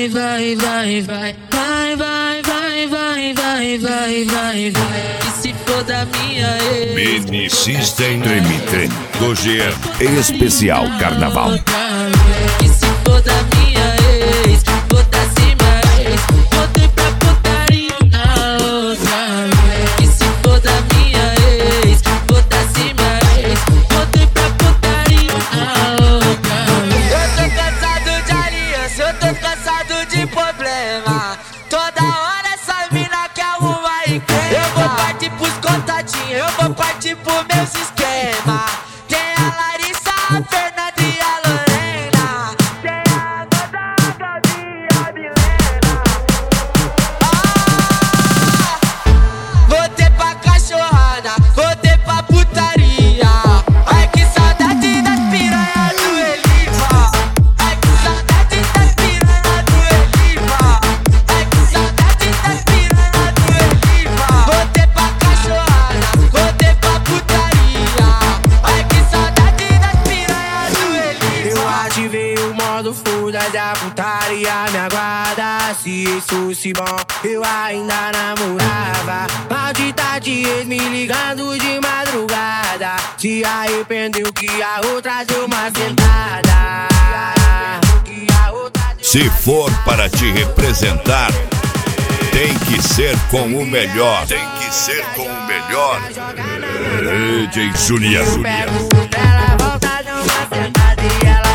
vai, vai, vai, vai, vai, vai, vai, vai, vai, vai, vai, vai. E se for da minha ex, Mini System MT do GM Especial Carnaval. E se for da minha ex, botasse mais, botei pra putaria outra vez. E se for da minha ex, botasse mais, botei pra putaria outra vez. Eu tô cansado de aliança, eu tô cansado de problema. Toda hora essa mina quer arrumar encrenca. Eu vou partir pros contatinhos, eu vou partir pros meus esquemas. Tem a Larissa, a Fernanda e a Lorena. Tem a Amanda, a Gabi e a Milena. Voltei pra cachorrada, voltei pra putaria. Ai que saudade das piranhas do Eliva. Ai que saudade das piranhas do Eliva. Ai que saudade das piranhas do Eliva. Voltei pra cachorrada, voltei pra putaria. Ai que saudade das piranhas do Eliva. Eu ativei o modo foda da putaria. Me aguarda, se isso fosse bom, eu ainda namorava. Maldita de ex me ligando de madrugada. Se arrependeu que a outra deu uma sentada. Se for para te representar, tem que ser com o melhor. Tem que ser com o melhor. DJ Julia. Ela volta de uma sentada e ela